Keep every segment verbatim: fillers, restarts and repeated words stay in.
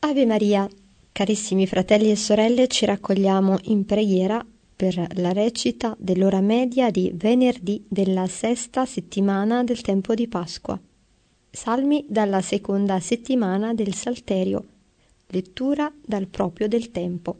Ave Maria, carissimi fratelli e sorelle, ci raccogliamo in preghiera per la recita dell'ora media di venerdì della sesta settimana del tempo di Pasqua. Salmi dalla seconda settimana del Salterio, lettura dal proprio del tempo.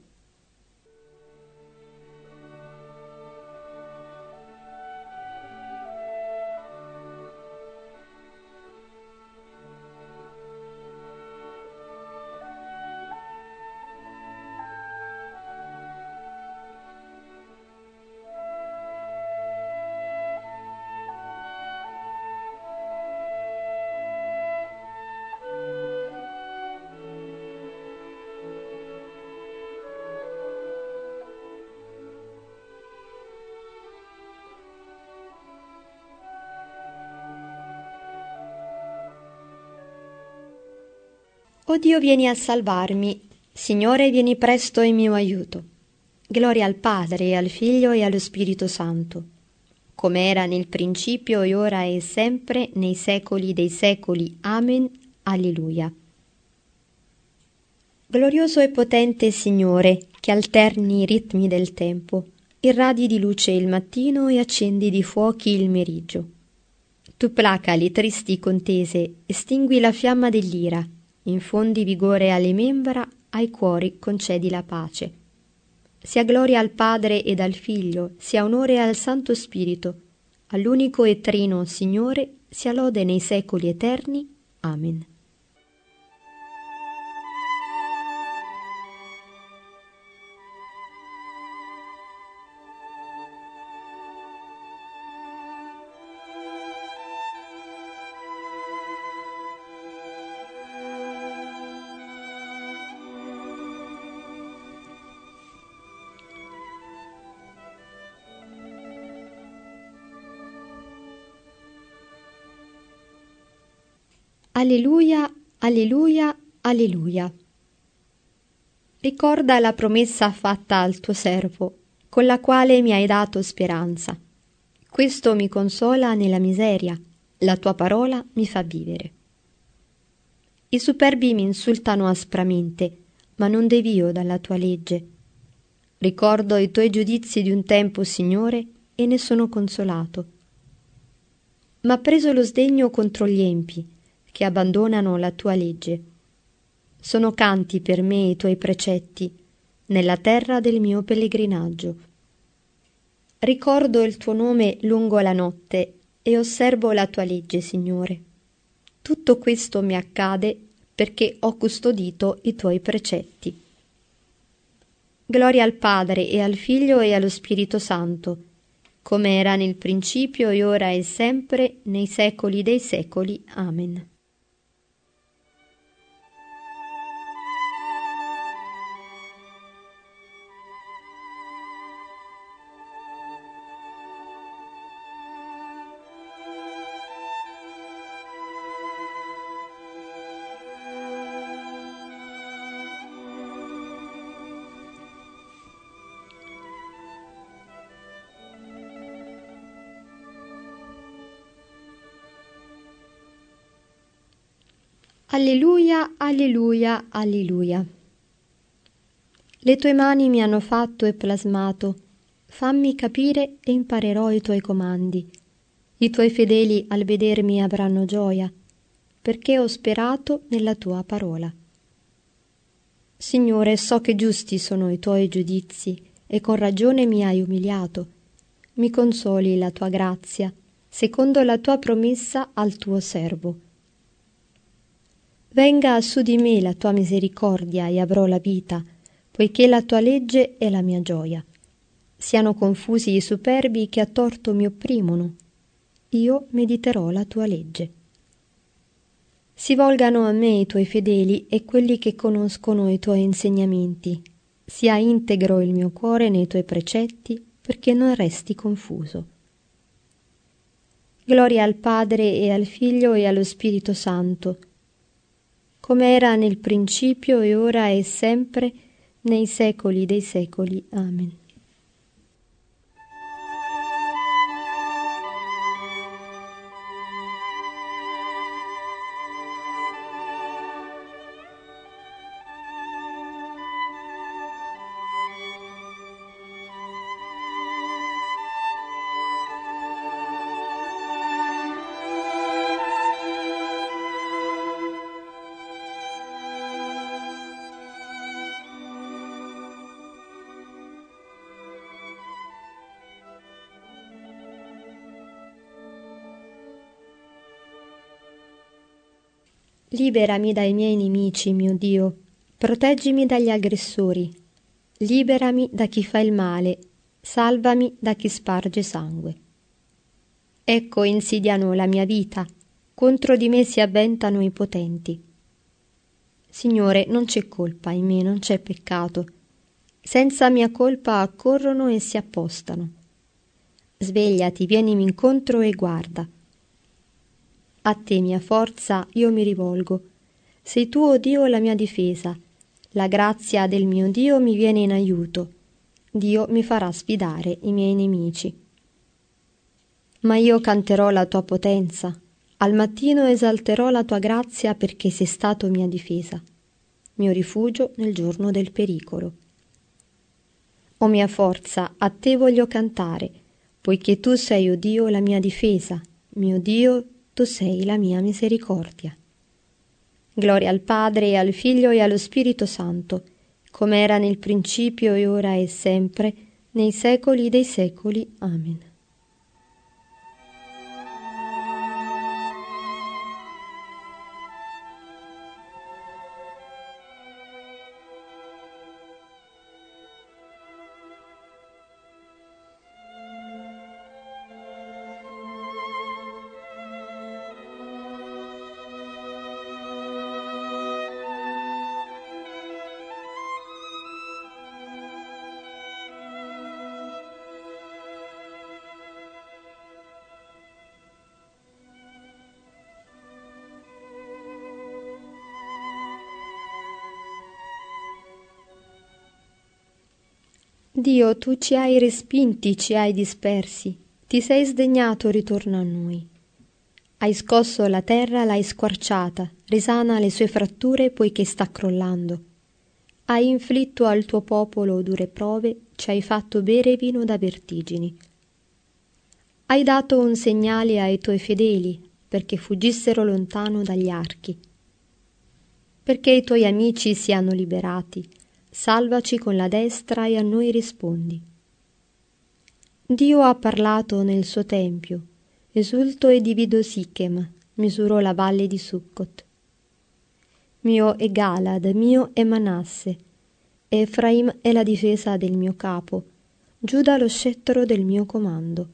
O Dio, vieni a salvarmi. Signore, vieni presto in mio aiuto. Gloria al Padre, e al Figlio, e allo Spirito Santo, come era nel principio, e ora, e sempre, nei secoli dei secoli. Amen. Alleluia. Glorioso e potente Signore, che alterni i ritmi del tempo, irradi di luce il mattino e accendi di fuochi il meriggio. Tu placa le tristi contese, estingui la fiamma dell'ira, infondi vigore alle membra, ai cuori concedi la pace. Sia gloria al Padre ed al Figlio, sia onore al Santo Spirito, all'unico e trino Signore, sia lode nei secoli eterni. Amen. Alleluia, alleluia, alleluia. Ricorda la promessa fatta al tuo servo, con la quale mi hai dato speranza. Questo mi consola nella miseria, la tua parola mi fa vivere. I superbi mi insultano aspramente, ma non devio dalla tua legge. Ricordo i tuoi giudizi di un tempo, Signore, e ne sono consolato. M'ha preso lo sdegno contro gli empi, che abbandonano la tua legge. Sono canti per me i tuoi precetti, nella terra del mio pellegrinaggio. Ricordo il tuo nome lungo la notte e osservo la tua legge, Signore. Tutto questo mi accade perché ho custodito i tuoi precetti. Gloria al Padre e al Figlio e allo Spirito Santo, come era nel principio e ora e sempre, nei secoli dei secoli. Amen. Alleluia, alleluia, alleluia. Le tue mani mi hanno fatto e plasmato, fammi capire e imparerò i tuoi comandi. I tuoi fedeli al vedermi avranno gioia, perché ho sperato nella tua parola. Signore, so che giusti sono i tuoi giudizi, e con ragione mi hai umiliato. Mi consoli la tua grazia, secondo la tua promessa al tuo servo. Venga su di me la tua misericordia e avrò la vita, poiché la tua legge è la mia gioia. Siano confusi i superbi che a torto mi opprimono. Io mediterò la tua legge. Si volgano a me i tuoi fedeli e quelli che conoscono i tuoi insegnamenti. Sia integro il mio cuore nei tuoi precetti, perché non resti confuso. Gloria al Padre e al Figlio e allo Spirito Santo, come era nel principio e ora e sempre, nei secoli dei secoli. Amen. Liberami dai miei nemici, mio Dio, proteggimi dagli aggressori, liberami da chi fa il male, salvami da chi sparge sangue. Ecco insidiano la mia vita, contro di me si avventano i potenti. Signore, non c'è colpa in me, non c'è peccato. Senza mia colpa accorrono e si appostano. Svegliati, vienimi incontro e guarda. A te, mia forza, io mi rivolgo. Sei tu, o Dio, la mia difesa. La grazia del mio Dio mi viene in aiuto. Dio mi farà sfidare i miei nemici. Ma io canterò la tua potenza. Al mattino esalterò la tua grazia perché sei stato mia difesa, mio rifugio nel giorno del pericolo. O mia forza, a te voglio cantare, poiché tu sei, o Dio, la mia difesa, mio Dio, tu sei la mia misericordia. Gloria al Padre, e al Figlio, e allo Spirito Santo, come era nel principio, e ora, e sempre, nei secoli dei secoli. Amen. Dio, tu ci hai respinti, ci hai dispersi, ti sei sdegnato, ritorna a noi. Hai scosso la terra, l'hai squarciata, risana le sue fratture poiché sta crollando. Hai inflitto al tuo popolo dure prove, ci hai fatto bere vino da vertigini. Hai dato un segnale ai tuoi fedeli, perché fuggissero lontano dagli archi. Perché i tuoi amici siano liberati, salvaci con la destra e a noi rispondi. Dio ha parlato nel suo tempio, esulto e divido Sichem, misurò la valle di Succot. Mio è Galad, mio è Manasse, Efraim è la difesa del mio capo, Giuda lo scettro del mio comando.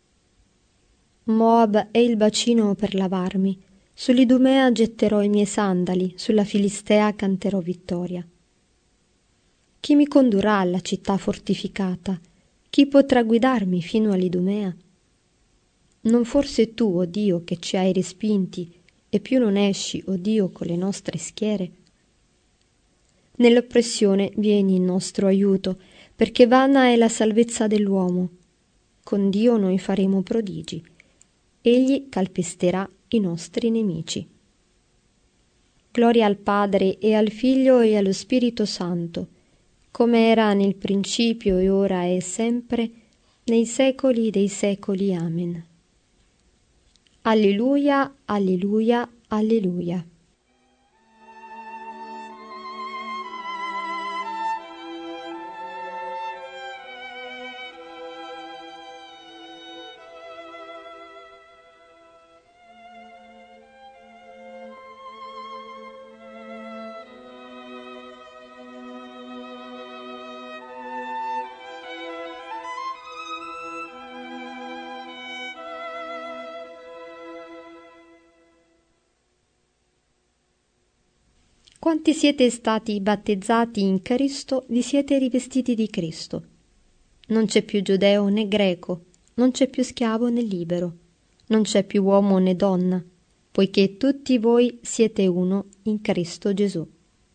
Moab è il bacino per lavarmi, sull'Idumea getterò i miei sandali, sulla Filistea canterò vittoria. Chi mi condurrà alla città fortificata? Chi potrà guidarmi fino all'Idumea? Non forse tu, o Dio, che ci hai respinti, e più non esci, o Dio, con le nostre schiere? Nell'oppressione vieni in nostro aiuto, perché vana è la salvezza dell'uomo. Con Dio noi faremo prodigi. Egli calpesterà i nostri nemici. Gloria al Padre, e al Figlio, e allo Spirito Santo, come era nel principio, e ora, e sempre, nei secoli dei secoli. Amen. Alleluia, alleluia, alleluia. Quanti siete stati battezzati in Cristo, vi siete rivestiti di Cristo. Non c'è più giudeo né greco, non c'è più schiavo né libero, non c'è più uomo né donna, poiché tutti voi siete uno in Cristo Gesù.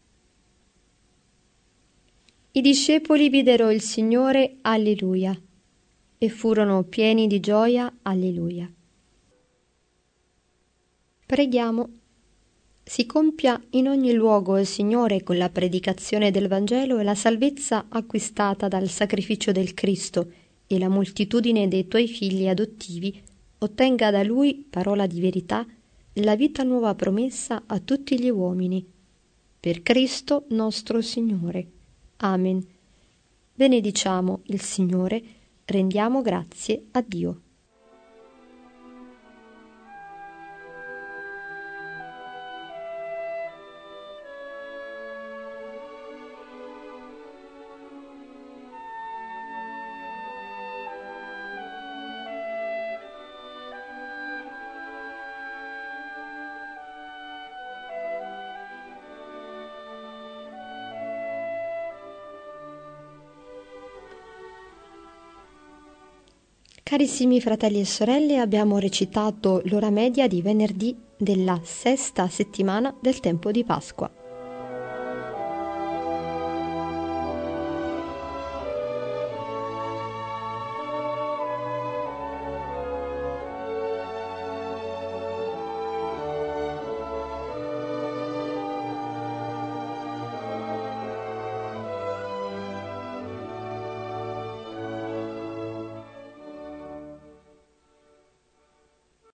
I discepoli videro il Signore, alleluia, e furono pieni di gioia, alleluia. Preghiamo. Si compia in ogni luogo il Signore con la predicazione del Vangelo e la salvezza acquistata dal sacrificio del Cristo e la moltitudine dei tuoi figli adottivi ottenga da Lui, parola di verità, la vita nuova promessa a tutti gli uomini. Per Cristo nostro Signore. Amen. Benediciamo il Signore, rendiamo grazie a Dio. Carissimi fratelli e sorelle, abbiamo recitato l'ora media di venerdì della sesta settimana del tempo di Pasqua.